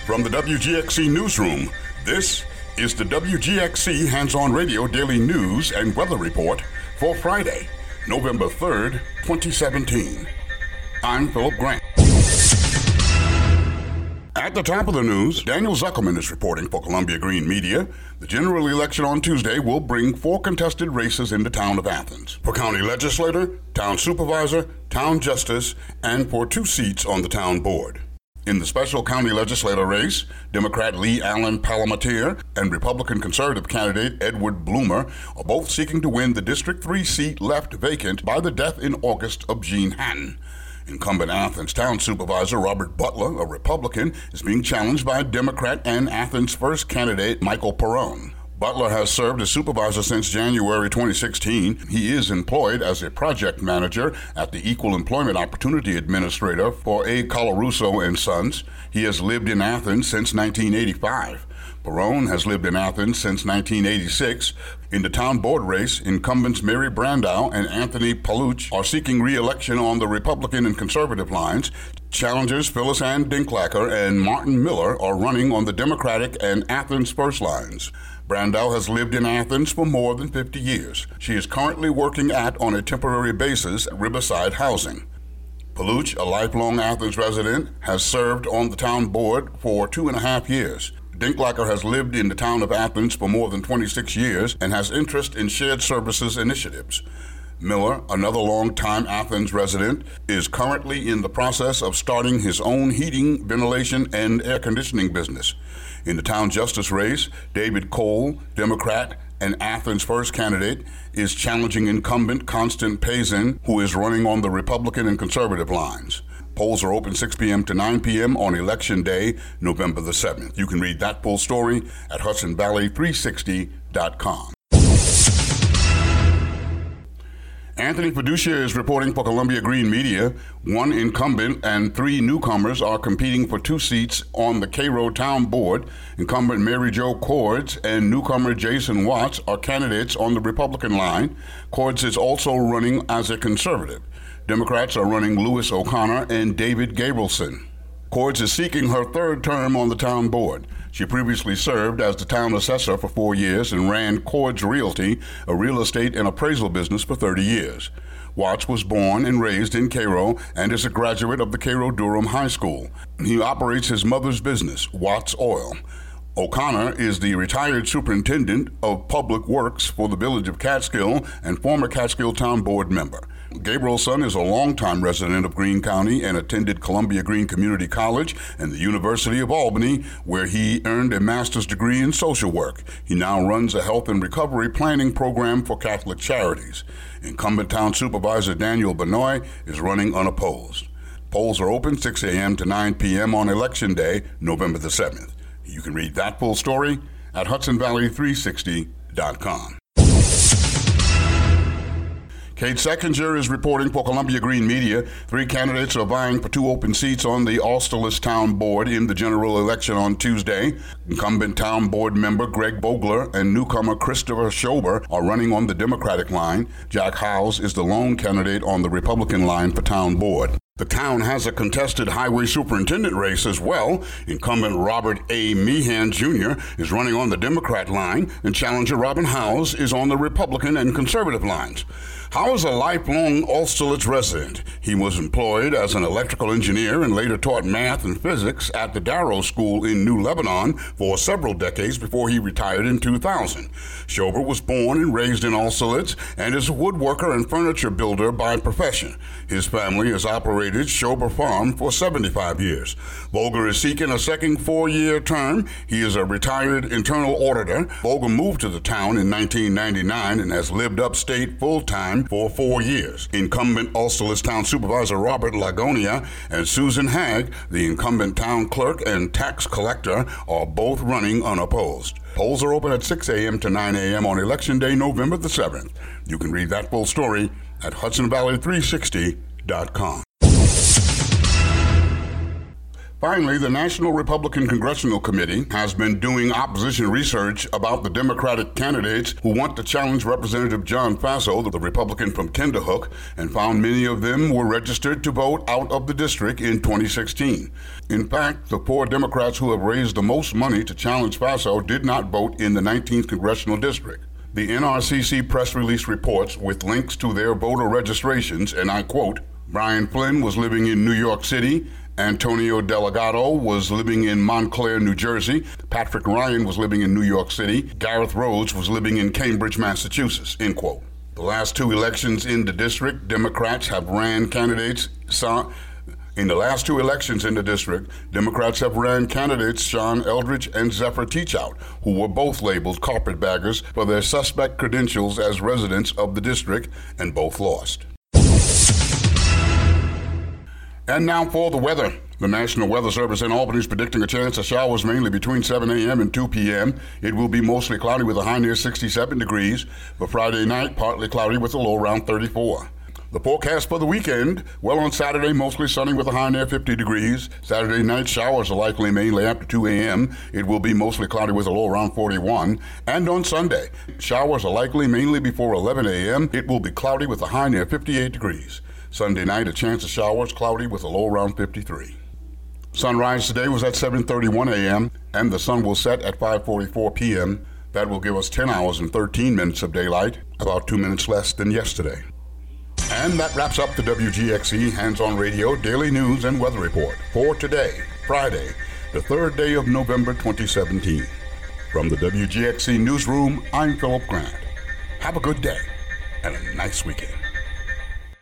From the WGXC Newsroom, this is the WGXC Hands-On Radio Daily News and Weather Report for Friday, November 3rd, 2017. I'm Philip Grant. At the top of the news, Daniel Zuckerman is reporting for Columbia Green Media. The general election on Tuesday will bring 4 contested races in the town of Athens. For county legislator, town supervisor, town justice, and for 2 seats on the town board. In the special county legislator race, Democrat Lee Allen Palmatier and Republican conservative candidate Edward Bloomer are both seeking to win the District 3 seat left vacant by the death in August of Gene Hatton. Incumbent Athens town supervisor Robert Butler, a Republican, is being challenged by Democrat and Athens first candidate Michael Perrone. Butler has served as supervisor since January 2016. He is employed as a project manager at the Equal Employment Opportunity Administrator for A. Colarusso & Sons. He has lived in Athens since 1985. Perrone has lived in Athens since 1986. In the town board race, incumbents Mary Brandow and Anthony Paluch are seeking re-election on the Republican and conservative lines. Challengers Phyllis Ann Dinklacker and Martin Miller are running on the Democratic and Athens First lines. Brandow has lived in Athens for more than 50 years. She is currently working on a temporary basis at Riverside Housing. Paluch, a lifelong Athens resident, has served on the town board for 2.5 years. Dinklacker has lived in the town of Athens for more than 26 years and has interest in shared services initiatives. Miller, another longtime Athens resident, is currently in the process of starting his own heating, ventilation, and air conditioning business. In the town justice race, David Cole, Democrat and Athens first candidate, is challenging incumbent Constant Payson, who is running on the Republican and conservative lines. Polls are open 6 p.m. to 9 p.m. on Election Day, November the 7th. You can read that full story at HudsonValley360.com. Anthony Fiducia is reporting for Columbia Green Media. 1 incumbent and 3 newcomers are competing for 2 seats on the Cairo Town Board. Incumbent Mary Jo Cords and newcomer Jason Watts are candidates on the Republican line. Cords is also running as a conservative. Democrats are running Lewis O'Connor and David Gabrielson. Cords is seeking her 3rd term on the town board. She previously served as the town assessor for 4 years and ran Cords Realty, a real estate and appraisal business, for 30 years. Watts was born and raised in Cairo and is a graduate of the Cairo-Durham High School. He operates his mother's business, Watts Oil. O'Connor is the retired superintendent of public works for the village of Catskill and former Catskill Town Board member. Gabrielson is a longtime resident of Greene County and attended Columbia Green Community College and the University of Albany, where he earned a master's degree in social work. He now runs a health and recovery planning program for Catholic Charities. Incumbent town supervisor Daniel Benoit is running unopposed. Polls are open 6 a.m. to 9 p.m. on Election Day, November the 7th. You can read that full story at HudsonValley360.com. Kate Seckinger is reporting for Columbia Green Media. 3 candidates are vying for 2 open seats on the Austerlitz Town Board in the general election on Tuesday. Incumbent Town Board member Greg Vogler and newcomer Christopher Schober are running on the Democratic line. Jack Howes is the lone candidate on the Republican line for Town Board. The town has a contested highway superintendent race as well. Incumbent Robert A. Meehan Jr. is running on the Democrat line, and challenger Robin Howes is on the Republican and conservative lines. Howes is a lifelong Austerlitz resident. He was employed as an electrical engineer and later taught math and physics at the Darrow School in New Lebanon for several decades before he retired in 2000. Schober was born and raised in Austerlitz and is a woodworker and furniture builder by profession. His family has operated Schober Farm for 75 years. Vogler is seeking a second 4-year term. He is a retired internal auditor. Vogler moved to the town in 1999 and has lived upstate full-time for 4 years. Incumbent Austerlitz Town Supervisor Robert Lagonia and Susan Hagg, the incumbent town clerk and tax collector, are both running unopposed. Polls are open at 6 a.m. to 9 a.m. on Election Day, November the 7th. You can read that full story at HudsonValley360.com. Finally, the National Republican Congressional Committee has been doing opposition research about the Democratic candidates who want to challenge Representative John Faso, the Republican from Kinderhook, and found many of them were registered to vote out of the district in 2016. In fact, the 4 Democrats who have raised the most money to challenge Faso did not vote in the 19th Congressional District. The NRCC press release reports with links to their voter registrations, and I quote, Brian Flynn was living in New York City, Antonio Delgado was living in Montclair, New Jersey. Patrick Ryan was living in New York City. Gareth Rhodes was living in Cambridge, Massachusetts, end quote. The last 2 elections in the district, Democrats have ran candidates. In the last 2 elections in the district, Democrats have ran candidates Sean Eldridge and Zephyr Teachout, who were both labeled carpetbaggers for their suspect credentials as residents of the district, and both lost. And now for the weather. The National Weather Service in Albany is predicting a chance of showers mainly between 7 a.m. and 2 p.m. It will be mostly cloudy with a high near 67 degrees. For Friday night, partly cloudy with a low around 34. The forecast for the weekend, well, on Saturday, mostly sunny with a high near 50 degrees. Saturday night, showers are likely mainly after 2 a.m. It will be mostly cloudy with a low around 41. And on Sunday, showers are likely mainly before 11 a.m. It will be cloudy with a high near 58 degrees. Sunday night, a chance of showers, cloudy with a low around 53. Sunrise today was at 7:31 a.m., and the sun will set at 5:44 p.m. That will give us 10 hours and 13 minutes of daylight, about 2 minutes less than yesterday. And that wraps up the WGXE Hands-On Radio Daily News and Weather Report for today, Friday, the 3rd day of November 2017. From the WGXE Newsroom, I'm Philip Grant. Have a good day and a nice weekend.